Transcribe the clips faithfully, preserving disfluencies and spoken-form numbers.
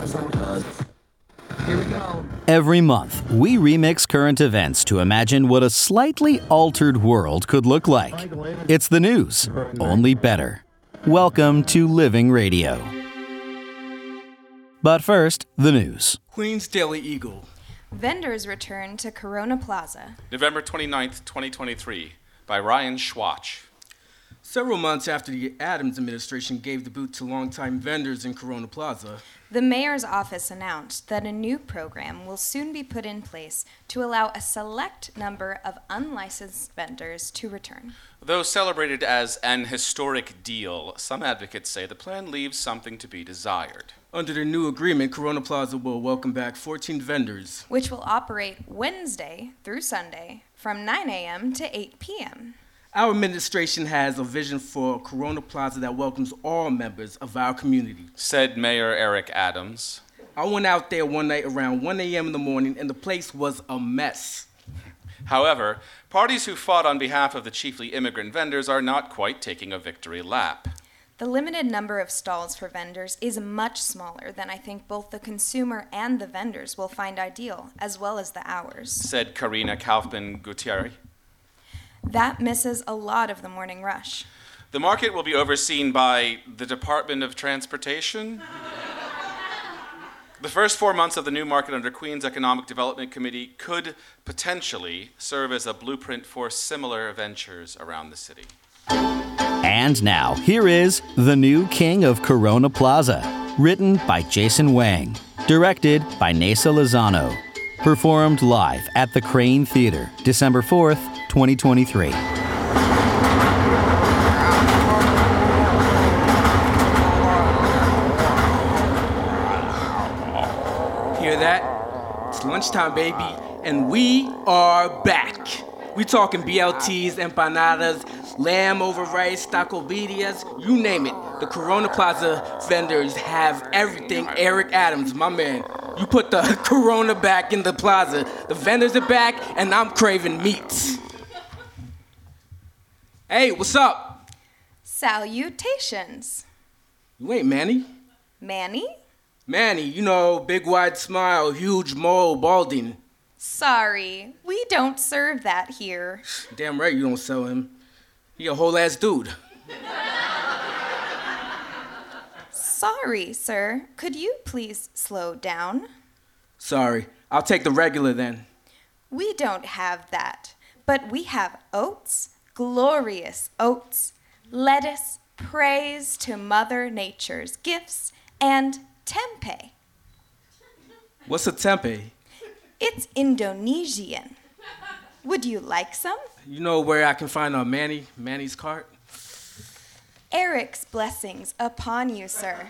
Here we go. Every month, we remix current events to imagine what a slightly altered world could look like. It's the news, only better. Welcome to Living Radio. But first, the news. Queens Daily Eagle. Vendors return to Corona Plaza. November twenty-ninth, twenty twenty-three, by Ryan Schwach. Several months after the Adams administration gave the boot to longtime vendors in Corona Plaza, the mayor's office announced that a new program will soon be put in place to allow a select number of unlicensed vendors to return. Though celebrated as an historic deal, some advocates say the plan leaves something to be desired. Under the new agreement, Corona Plaza will welcome back fourteen vendors, which will operate Wednesday through Sunday from nine a.m. to eight p.m. Our administration has a vision for Corona Plaza that welcomes all members of our community, said Mayor Eric Adams. I went out there one night around one a.m. in the morning, and the place was a mess. However, parties who fought on behalf of the chiefly immigrant vendors are not quite taking a victory lap. The limited number of stalls for vendors is much smaller than I think both the consumer and the vendors will find ideal, as well as the hours, said Karina Kaufman Gutierrez. That misses a lot of the morning rush. The market will be overseen by the Department of Transportation. The first four months of the new market under Queens Economic Development Committee could potentially serve as a blueprint for similar ventures around the city. And now, here is The New King of Corona Plaza, written by Jason Wang, directed by Nasa Lozano, performed live at the Crane Theater, December fourth, twenty twenty-three. Hear that? It's lunchtime, baby, and we are back. We talking B L Ts, empanadas, lamb over rice, taco birrias, you name it. The Corona Plaza vendors have everything. Eric Adams, my man, you put the Corona back in the plaza. The vendors are back, and I'm craving meats. Hey, what's up? Salutations. You ain't Manny? Manny? Manny, you know, big wide smile, huge mole, balding. Sorry, we don't serve that here. Damn right you don't sell him. He a whole ass dude. Sorry, sir. Could you please slow down? Sorry, I'll take the regular then. We don't have that, but we have oats, glorious oats, lettuce, praise to Mother Nature's gifts, and tempeh. What's a tempeh? It's Indonesian. Would you like some? You know where I can find a Manny, Manny's cart? Eric's blessings upon you, sir.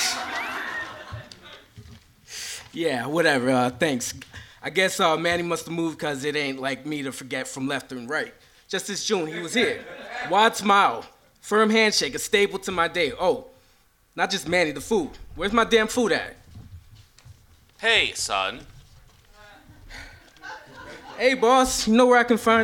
Yeah, whatever, uh, thanks. I guess uh, Manny must have moved because it ain't like me to forget from left and right. Just this June, he was here. Wide smile, firm handshake, a staple to my day. Oh, not just Manny, the food. Where's my damn food at? Hey, son. Hey, boss, you know where I can find...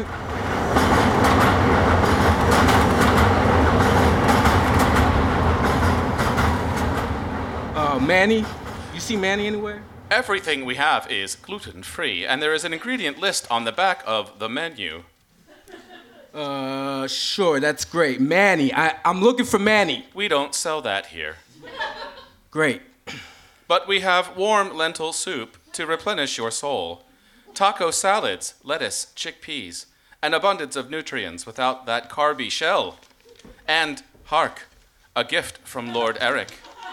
Uh, Manny? You see Manny anywhere? Everything we have is gluten-free, and there is an ingredient list on the back of the menu. Uh, sure, that's great. Manny, I, I'm looking for Manny. We don't sell that here. Great. But we have warm lentil soup to replenish your soul, taco salads, lettuce, chickpeas, an abundance of nutrients without that carby shell. And, hark, a gift from Lord Eric.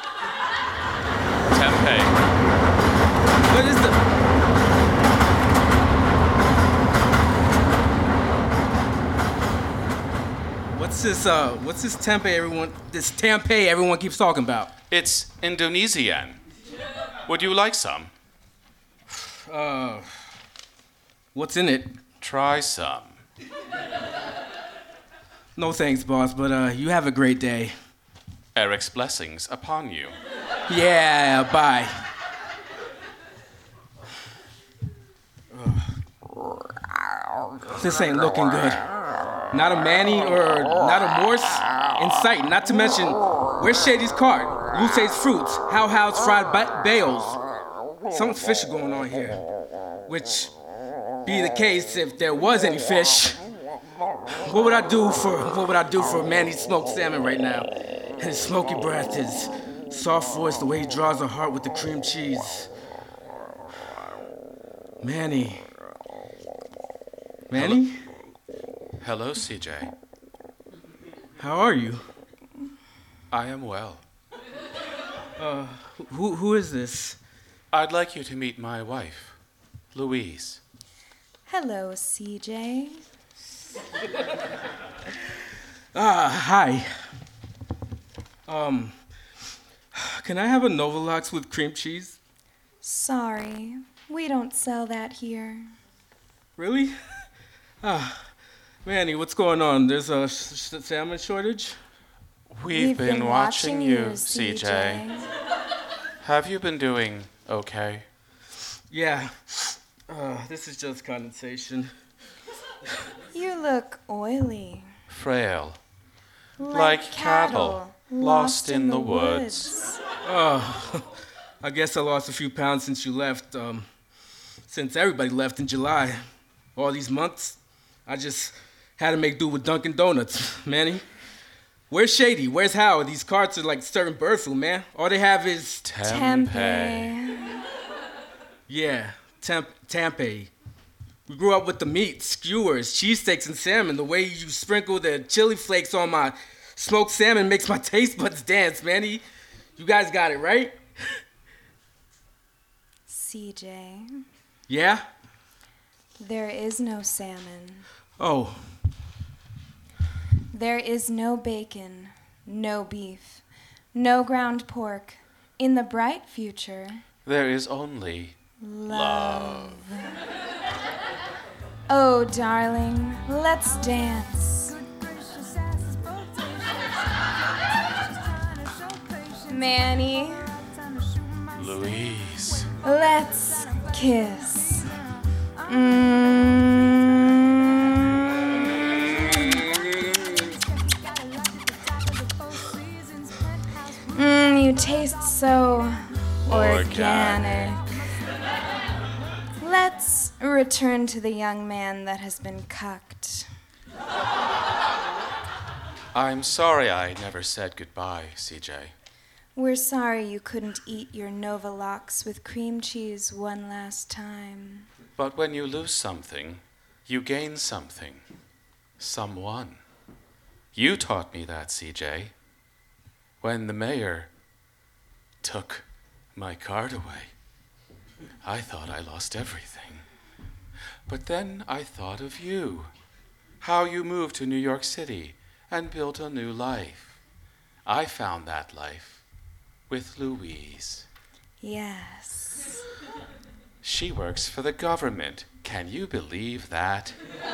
Tempeh. What is the... What's this, uh, what's this tempeh everyone, this tempeh everyone keeps talking about? It's Indonesian. Would you like some? Uh, what's in it? Try some. No thanks, boss, but uh, you have a great day. Eric's blessings upon you. Yeah, bye. This ain't looking good. Not a Manny or not a Morse in sight. Not to mention, where's Shady's card? Luce's fruits, How How's fried ba- bales. Something's fishy going on here. Which be the case if there was any fish. What would I do for what would I do for Manny's smoked salmon right now? And his smoky breath, his soft voice, the way he draws a heart with the cream cheese. Manny. Manny? Hello, C J. How are you? I am well. Uh, who who is this? I'd like you to meet my wife, Louise. Hello, C J. Ah, hi. Um, can I have a Novalox with cream cheese? Sorry, we don't sell that here. Really? Ah, Manny, what's going on? There's a sh- sh- salmon shortage? We've, We've been, been watching, watching you, you, C J. C J. Have you been doing okay? Yeah. Uh, this is just condensation. You look oily. Frail. Like, Like cattle lost in the woods. Oh, I guess I lost a few pounds since you left. Um, since everybody left in July. All these months, I just had to make do with Dunkin' Donuts, Manny. Where's Shady? Where's Howard? These carts are like serving bird food, man. All they have is... Tempeh. Yeah, temp- tempeh. We grew up with the meat, skewers, cheesesteaks, and salmon. The way you sprinkle the chili flakes on my smoked salmon makes my taste buds dance, Manny. You guys got it, right? C J, Yeah? there is no salmon. Oh, There is no bacon, no beef, no ground pork. In the bright future, There is only love. Oh, darling, let's dance. Manny, Louise. let's kiss. Mm. Mm, you taste so organic. Let's return to the young man that has been cucked. I'm sorry I never said goodbye, C J. We're sorry you couldn't eat your Novalox with cream cheese one last time. But when you lose something, you gain something. Someone. You taught me that, C J. When the mayor took my card away, I thought I lost everything. But then I thought of you. How you moved to New York City and built a new life. I found that life with Louise. Yes. She works for the government. Can you believe that?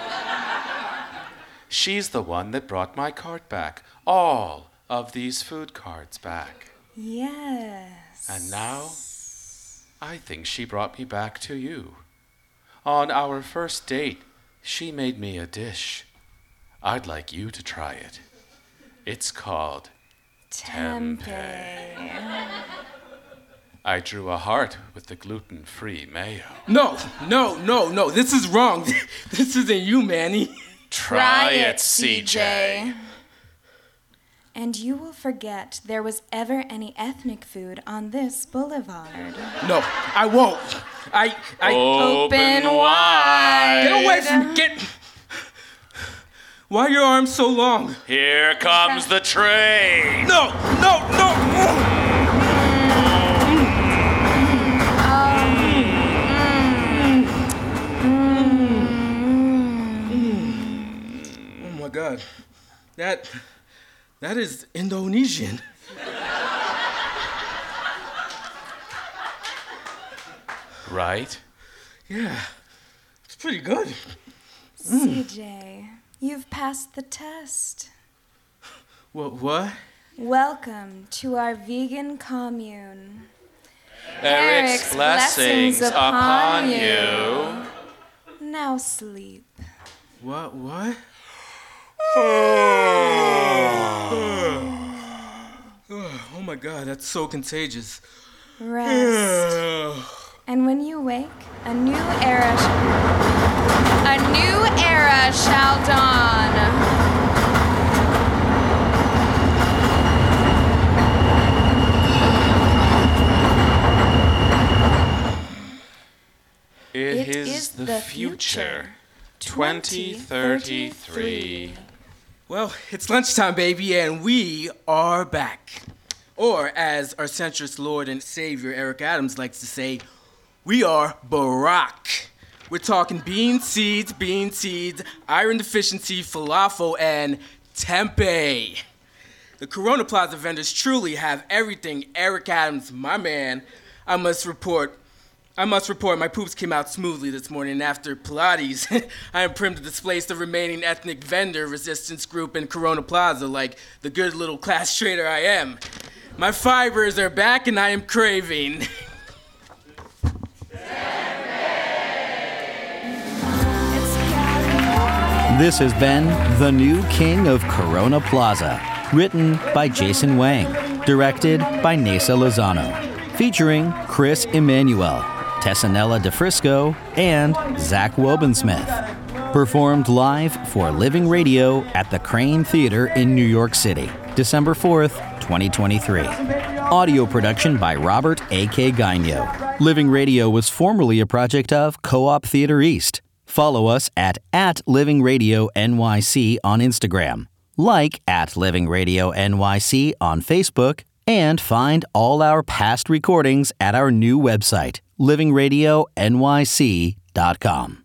She's the one that brought my cart back. All of these food cards back. Yes. And now, I think she brought me back to you. On our first date, she made me a dish. I'd like you to try it. It's called Tempeh. I drew a heart with the gluten-free mayo. no, no, no, no. This is wrong. This isn't you, Manny. Try it, C J. And you will forget there was ever any ethnic food on this boulevard. No, I won't. I, I... Open wide. Get away from me. Get... Why are your arms so long? Here comes the train. No, no, no. Oh my God, that, that is Indonesian. Right? Yeah, it's pretty good. C J, you've passed the test. What, what? Welcome to our vegan commune. Eric's blessings upon you. Now sleep. What, what? Oh my God, that's so contagious. Rest. And when you wake, a new era, sh- a new era shall dawn. It, It is, is the, the future. future. twenty thirty-three. Well, it's lunchtime, baby, and we are back. Or, as our centrist Lord and Savior Eric Adams likes to say, we are Barack. We're talking bean seeds, bean seeds, iron deficiency, falafel, and tempeh. The Corona Plaza vendors truly have everything Eric Adams, my man. I must report, I must report my poops came out smoothly this morning, and after Pilates, I am primed to displace the remaining ethnic vendor resistance group in Corona Plaza like the good little class trader I am. My fibers are back and I am craving. This has been The New King of Corona Plaza, written by Jason Wang, directed by Nasa Lozano, featuring Chris Emmanuel, Tessanella DeFrisco, and Zach Wobensmith. Performed live for Living Radio at the Crane Theater in New York City, December fourth, twenty twenty-three. Audio production by Robert A K Gaino. Living Radio was formerly a project of Co-op Theater East. Follow us at, at Living Radio N Y C on Instagram, like at Living Radio N Y C on Facebook, and find all our past recordings at our new website, living radio n y c dot com.